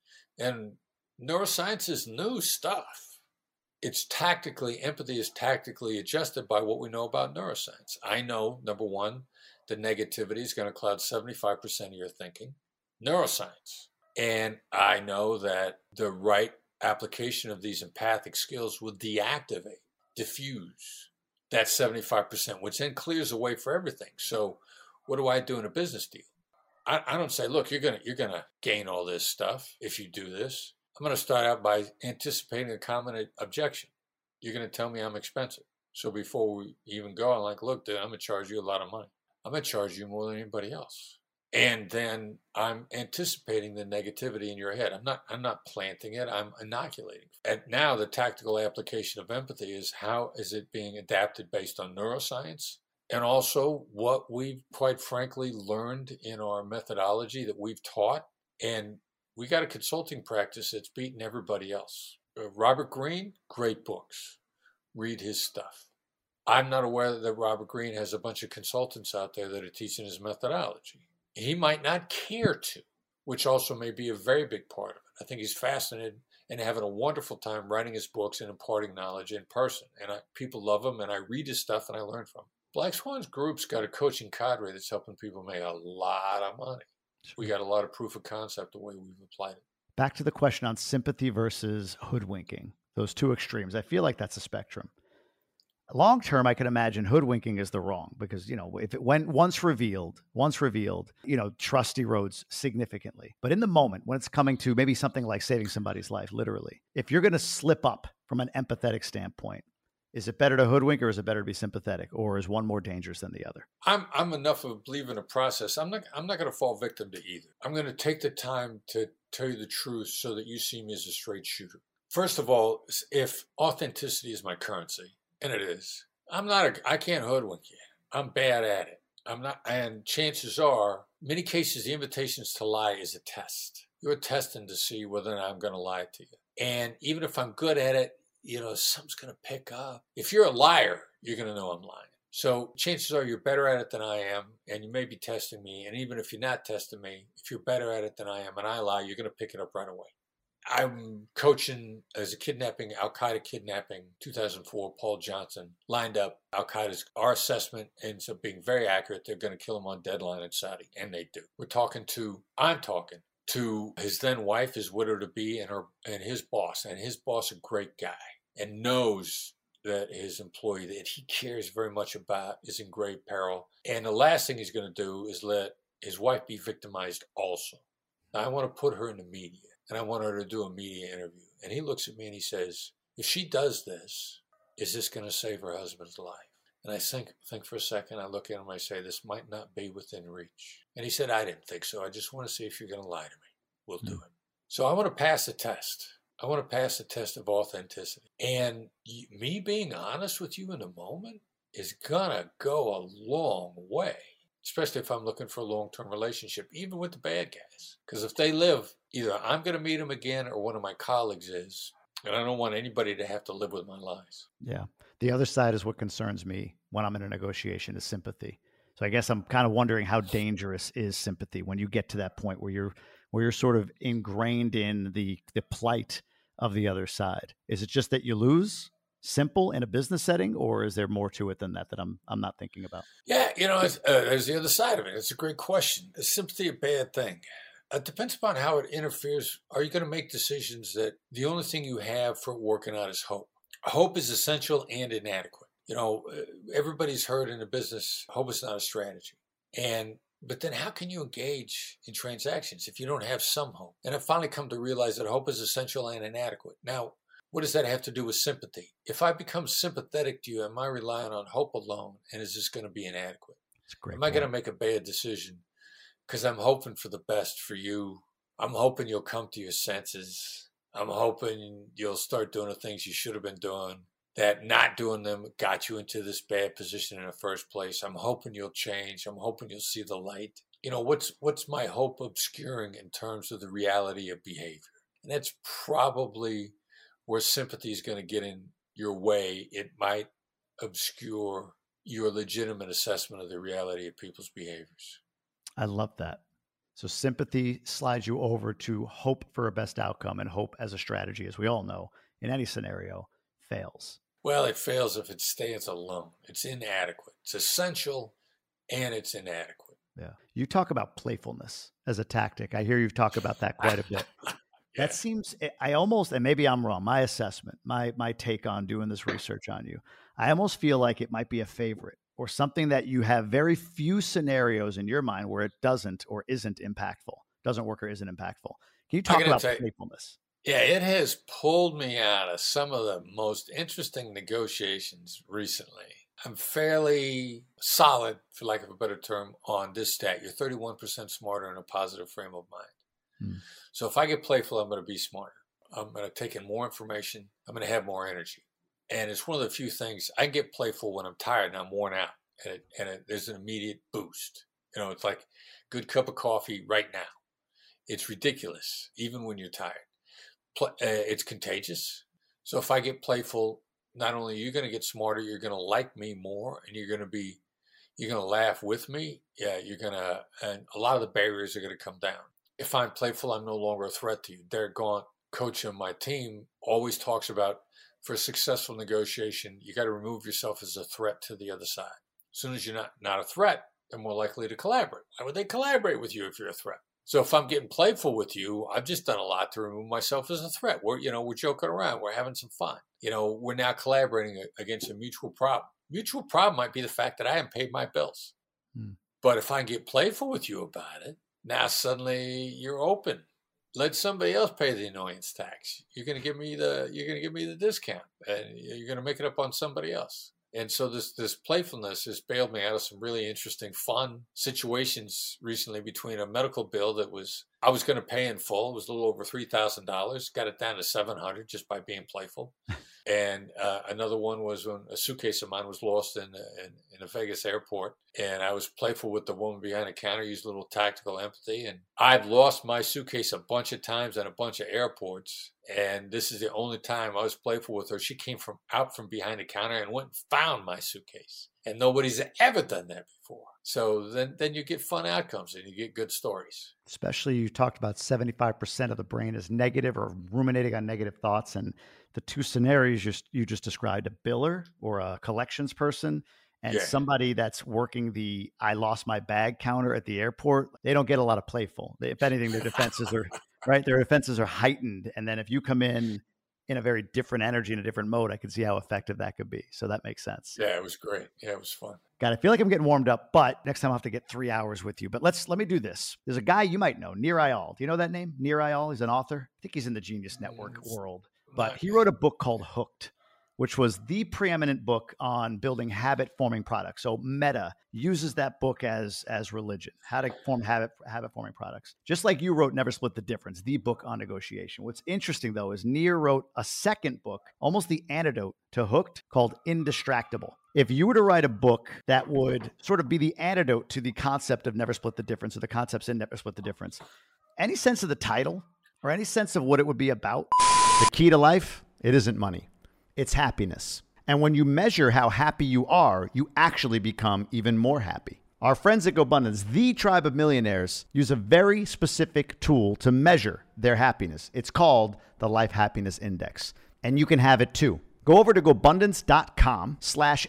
and neuroscience is new stuff. It's tactically, empathy is tactically adjusted by what we know about neuroscience. I know, number one, the negativity is going to cloud seventy-five percent of your thinking. Neuroscience. And I know that the right application of these empathic skills will deactivate, diffuse that seventy-five percent, which then clears the way for everything. So what do I do in a business deal? I, I don't say, look, you're gonna you're gonna gain all this stuff if you do this. I'm gonna start out by anticipating a common objection. You're gonna tell me I'm expensive. So before we even go, I'm like, look, dude, I'm gonna charge you a lot of money. I'm gonna charge you more than anybody else. And then I'm anticipating the negativity in your head. I'm not I'm not planting it, I'm inoculating. And now the tactical application of empathy is how is it being adapted based on neuroscience and also what we've quite frankly learned in our methodology that we've taught. And we got a consulting practice that's beaten everybody else. Uh, Robert Greene, great books. Read his stuff. I'm not aware that Robert Greene has a bunch of consultants out there that are teaching his methodology. He might not care to, which also may be a very big part of it. I think he's fascinated and having a wonderful time writing his books and imparting knowledge in person. And I, people love him, and I read his stuff and I learn from him. Black Swan's group's got a coaching cadre that's helping people make a lot of money. We got a lot of proof of concept the way we've applied it. Back to the question on sympathy versus hoodwinking, those two extremes. I feel like that's a spectrum. Long term, I can imagine hoodwinking is the wrong because, you know, if it went once revealed, once revealed, you know, trust erodes significantly. But in the moment when it's coming to maybe something like saving somebody's life, literally, if you're going to slip up from an empathetic standpoint, is it better to hoodwink or is it better to be sympathetic, or is one more dangerous than the other? I'm I'm enough of a believer in a process. I'm not I'm not going to fall victim to either. I'm going to take the time to tell you the truth so that you see me as a straight shooter. First of all, if authenticity is my currency, and it is, I'm not a, I can't hoodwink you. I'm bad at it. I'm not, and chances are, many cases, the invitations to lie is a test. You're testing to see whether or not I'm going to lie to you. And even if I'm good at it, you know, something's going to pick up. If you're a liar, you're going to know I'm lying. So chances are you're better at it than I am, and you may be testing me. And even if you're not testing me, if you're better at it than I am and I lie, you're going to pick it up right away. I'm coaching as a kidnapping, Al-Qaeda kidnapping, two thousand four, Paul Johnson lined up Al-Qaeda's, our assessment ends up being very accurate. They're going to kill him on deadline in Saudi, and they do. We're talking to, I'm talking to his then wife, his widow-to-be, and her and his boss. And his boss, a great guy, and knows that his employee that he cares very much about is in grave peril. And the last thing he's going to do is let his wife be victimized also. Now, I want to put her in the media, and I want her to do a media interview. And he looks at me and he says, if she does this, is this going to save her husband's life? And I think think for a second. I look at him, I say, this might not be within reach. And he said, I didn't think so. I just want to see if you're going to lie to me. We'll do it. So I want to pass the test. I want to pass the test of authenticity. And me being honest with you in the moment is going to go a long way, especially if I'm looking for a long-term relationship, even with the bad guys. Because if they live, either I'm going to meet them again or one of my colleagues is. And I don't want anybody to have to live with my lies. Yeah. The other side is what concerns me when I'm in a negotiation is sympathy. So I guess I'm kind of wondering how dangerous is sympathy when you get to that point where you're where you're sort of ingrained in the the plight of the other side. Is it just that you lose? Simple in a business setting, or is there more to it than that that I'm I'm not thinking about? Yeah, you know, it's, uh, there's the other side of it. It's a great question. Is sympathy a bad thing? It depends upon how it interferes. Are you going to make decisions that the only thing you have for working out is hope? Hope is essential and inadequate. You know, everybody's heard in the business, hope is not a strategy. And but then how can you engage in transactions if you don't have some hope? And I've finally come to realize that hope is essential and inadequate. Now, what does that have to do with sympathy? If I become sympathetic to you, am I relying on hope alone? And is this going to be inadequate? That's a great am I going to make a bad decision because I'm hoping for the best for you? I'm hoping you'll come to your senses. I'm hoping you'll start doing the things you should have been doing, that not doing them got you into this bad position in the first place. I'm hoping you'll change. I'm hoping you'll see the light. You know, what's what's my hope obscuring in terms of the reality of behavior? And that's probably where sympathy is going to get in your way. It might obscure your legitimate assessment of the reality of people's behaviors. I love that. So sympathy slides you over to hope for a best outcome, and hope as a strategy, as we all know, in any scenario, fails. Well, it fails if it stands alone. It's inadequate. It's essential and it's inadequate. Yeah. You talk about playfulness as a tactic. I hear you talk about that quite a bit. Yeah. That seems, I almost, and maybe I'm wrong, my assessment, my my take on doing this research on you, I almost feel like it might be a favorite or something that you have very few scenarios in your mind where it doesn't or isn't impactful, doesn't work or isn't impactful. Can you talk about you, playfulness? Yeah, it has pulled me out of some of the most interesting negotiations recently. I'm fairly solid, for lack of a better term, on this stat. You're thirty-one percent smarter in a positive frame of mind. Hmm. So if I get playful, I'm going to be smarter. I'm going to take in more information. I'm going to have more energy. And it's one of the few things, I get playful when I'm tired and I'm worn out. And, it, and it, there's an immediate boost. You know, it's like a good cup of coffee right now. It's ridiculous, even when you're tired. Pl- uh, it's contagious. So if I get playful, not only are you going to get smarter, you're going to like me more, and you're going to be, you're going to laugh with me. Yeah, you're going to, and a lot of the barriers are going to come down. If I'm playful, I'm no longer a threat to you. Derek Gaunt, coach on my team, always talks about, for a successful negotiation, you got to remove yourself as a threat to the other side. As soon as you're not, not a threat, they're more likely to collaborate. Why would they collaborate with you if you're a threat? So if I'm getting playful with you, I've just done a lot to remove myself as a threat. We're, you know, we're joking around. We're having some fun. You know, we're now collaborating against a mutual problem. Mutual problem might be the fact that I haven't paid my bills. Hmm. But if I get playful with you about it, now suddenly you're open. Let somebody else pay the annoyance tax. You're going to give me the, you're going to give me the discount, and you're going to make it up on somebody else. And so this this playfulness has bailed me out of some really interesting, fun situations recently between a medical bill that was, I was going to pay in full. It was a little over three thousand dollars. Got it down to seven hundred dollars just by being playful. And uh, another one was when a suitcase of mine was lost in, in in a Vegas airport. And I was playful with the woman behind the counter, used a little tactical empathy. And I've lost my suitcase a bunch of times at a bunch of airports. And this is the only time I was playful with her. She came from out from behind the counter and went and found my suitcase. And nobody's ever done that before. So then, then you get fun outcomes and you get good stories. Especially, you talked about seventy-five percent of the brain is negative or ruminating on negative thoughts. And the two scenarios you, you just described, a biller or a collections person, and yeah. somebody that's working the I lost my bag counter at the airport, they don't get a lot of playful. They, if anything, their defenses are right. Their defenses are heightened. And then if you come in in a very different energy, in a different mode, I can see how effective that could be. So that makes sense. Yeah, it was great. Yeah, it was fun. God, I feel like I'm getting warmed up, but next time I'll have to get three hours with you. But let's let me do this. There's a guy you might know, Nir Eyal. Do you know that name? Nir Eyal? He's an author. I think he's in the Genius Network mm, world. But he wrote a book called Hooked, which was the preeminent book on building habit-forming products. So Meta uses that book as, as religion, how to form habit, habit-forming products. Just like you wrote Never Split the Difference, the book on negotiation. What's interesting, though, is Nir wrote a second book, almost the antidote to Hooked, called Indistractable. If you were to write a book that would sort of be the antidote to the concept of Never Split the Difference, or the concepts in Never Split the Difference, any sense of the title or any sense of what it would be about? The key to life, it isn't money. It's happiness. And when you measure how happy you are, you actually become even more happy. Our friends at GoBundance, the tribe of millionaires, use a very specific tool to measure their happiness. It's called the Life Happiness Index. And you can have it too. Go over to GoBundance.com slash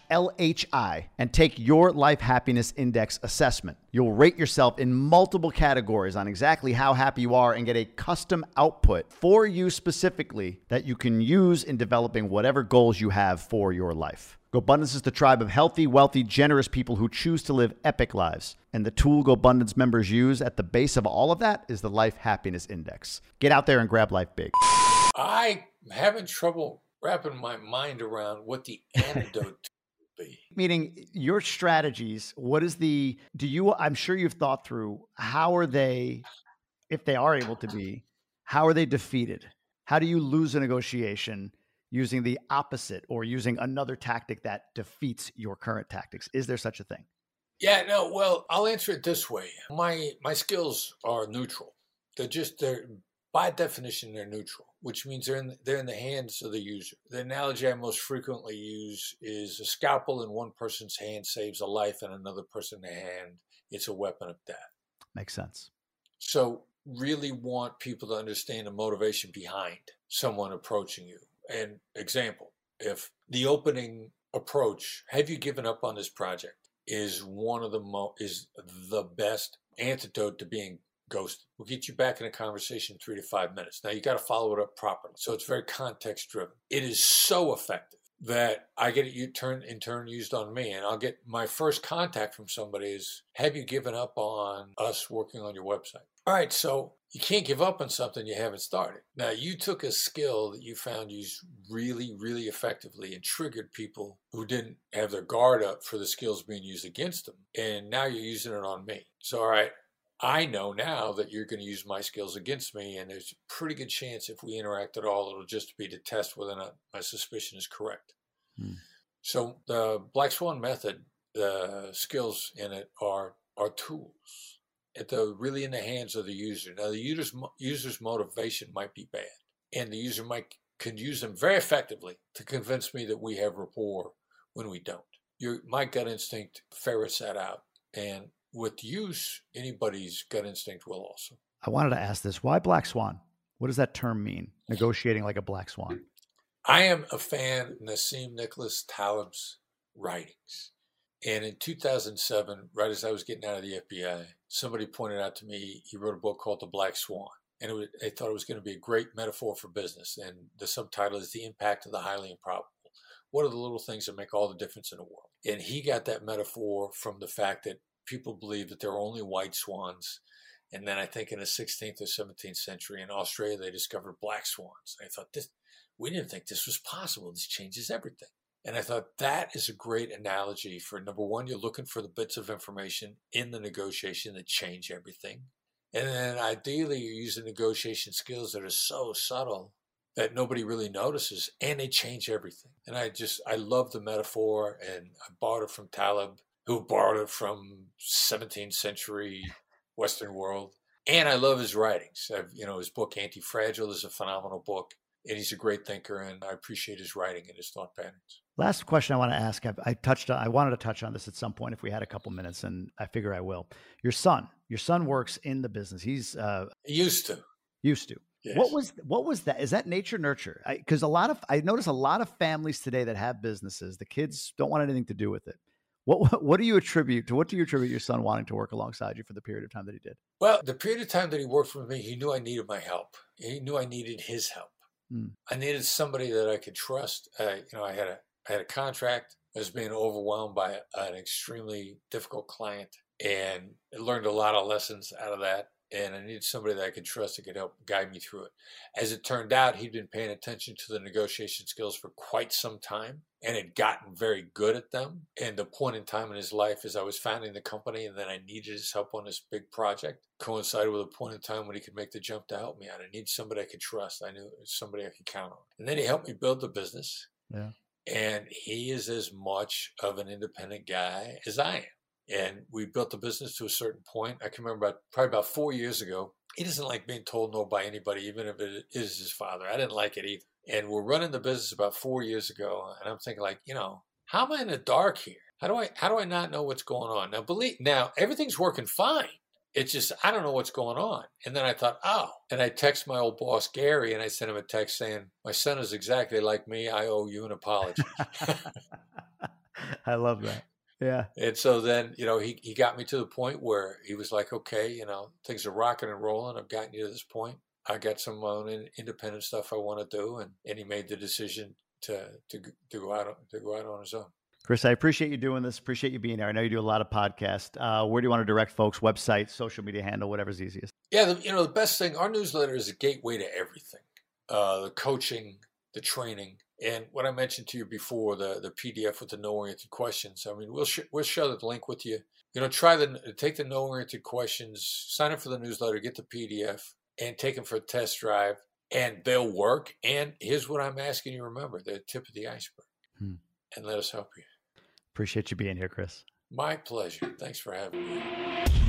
LHI and take your Life Happiness Index assessment. You'll rate yourself in multiple categories on exactly how happy you are and get a custom output for you specifically that you can use in developing whatever goals you have for your life. GoBundance is the tribe of healthy, wealthy, generous people who choose to live epic lives. And the tool GoBundance members use at the base of all of that is the Life Happiness Index. Get out there and grab life big. I'm having trouble wrapping my mind around what the antidote would be. Meaning your strategies, what is the, do you, I'm sure you've thought through, how are they, if they are able to be, how are they defeated? How do you lose a negotiation using the opposite or using another tactic that defeats your current tactics? Is there such a thing? Yeah, no, well, I'll answer it this way. My, my skills are neutral. They're just, they're, by definition, they're neutral, which means they're in, they're in the hands of the user. The analogy I most frequently use is a scalpel in one person's hand saves a life, and another person's hand, it's a weapon of death. Makes sense. So really want people to understand the motivation behind someone approaching you. And example, if the opening approach, have you given up on this project, is one of the mo- is the best antidote to being ghosted. We'll get you back in a conversation in three to five minutes. Now you got to follow it up properly. So it's very context driven. It is so effective that I get it you turn in turn used on me. And I'll get my first contact from somebody is, have you given up on us working on your website? All right. So you can't give up on something you haven't started. Now, you took a skill that you found used really, really effectively and triggered people who didn't have their guard up for the skills being used against them. And now you're using it on me. So, all right, I know now that you're going to use my skills against me. And there's a pretty good chance if we interact at all, it'll just be to test whether or not my suspicion is correct. Hmm. So the Black Swan method, the skills in it are, are tools. At the really in the hands of the user. Now, the user's user's motivation might be bad, and the user might can use them very effectively to convince me that we have rapport when we don't. Your my gut instinct ferrets that out, and with use, anybody's gut instinct will also. I wanted to ask this: why Black Swan? What does that term mean? Negotiating like a black swan. I am a fan of Nassim Nicholas Taleb's writings. And in two thousand seven, right as I was getting out of the F B I, somebody pointed out to me, he wrote a book called The Black Swan. And it was, I thought it was going to be a great metaphor for business. And the subtitle is The Impact of the Highly Improbable. What are the little things that make all the difference in the world? And he got that metaphor from the fact that people believe that there are only white swans. And then I think in the sixteenth or seventeenth century in Australia, they discovered black swans. And I thought, this, we didn't think this was possible. This changes everything. And I thought that is a great analogy for, number one, you're looking for the bits of information in the negotiation that change everything. And then ideally, you're using negotiation skills that are so subtle that nobody really notices, and they change everything. And I just, I love the metaphor, and I borrowed it from Taleb, who borrowed it from seventeenth century Western world. And I love his writings. I've, you know, his book, Anti-Fragile, is a phenomenal book. And he's a great thinker, and I appreciate his writing and his thought patterns. Last question I want to ask. I, I touched on, I wanted to touch on this at some point if we had a couple minutes, and I figure I will. Your son, your son works in the business. He's uh, used to, used to. Yes. What was what was that? Is that nature nurture? Because a lot of I notice a lot of families today that have businesses, the kids don't want anything to do with it. What, what what do you attribute to what do you attribute your son wanting to work alongside you for the period of time that he did? Well, the period of time that he worked with me, he knew I needed my help. He knew I needed his help. Hmm. I needed somebody that I could trust. Uh, you know, I had a I had a contract. I was being overwhelmed by a, an extremely difficult client, and I learned a lot of lessons out of that. And I needed somebody that I could trust that could help guide me through it. As it turned out, he'd been paying attention to the negotiation skills for quite some time and had gotten very good at them. And the point in time in his life as I was founding the company and then I needed his help on this big project coincided with a point in time when he could make the jump to help me out. I needed somebody I could trust. I knew it was somebody I could count on. And then he helped me build the business. Yeah. And he is as much of an independent guy as I am. And we built the business to a certain point. I can remember about, probably about four years ago. He doesn't like being told no by anybody, even if it is his father. I didn't like it either. And we're running the business about four years ago. And I'm thinking like, you know, how am I in the dark here? How do I, how do I not know what's going on? Now, believe, now everything's working fine. It's just, I don't know what's going on. And then I thought, oh, and I text my old boss, Gary, and I sent him a text saying, my son is exactly like me. I owe you an apology. I love that. Yeah. And so then, you know, he, he got me to the point where he was like, okay, you know, things are rocking and rolling. I've gotten you to this point. I got some of my own independent stuff I want to do. And, and he made the decision to, to, to go out, to go out on his own. Chris, I appreciate you doing this. Appreciate you being here. I know you do a lot of podcasts. Uh, where do you want to direct folks? Website, social media handle, whatever's easiest. Yeah. The, you know, the best thing, our newsletter is a gateway to everything. Uh, the coaching, the training. And what I mentioned to you before, the, the P D F with the no-oriented questions, I mean, we'll sh- we'll share the link with you. You know, try the take the no-oriented questions, sign up for the newsletter, get the P D F, and take them for a test drive, and they'll work. And here's what I'm asking you to remember, the tip of the iceberg. Hmm. And let us help you. Appreciate you being here, Chris. My pleasure. Thanks for having me.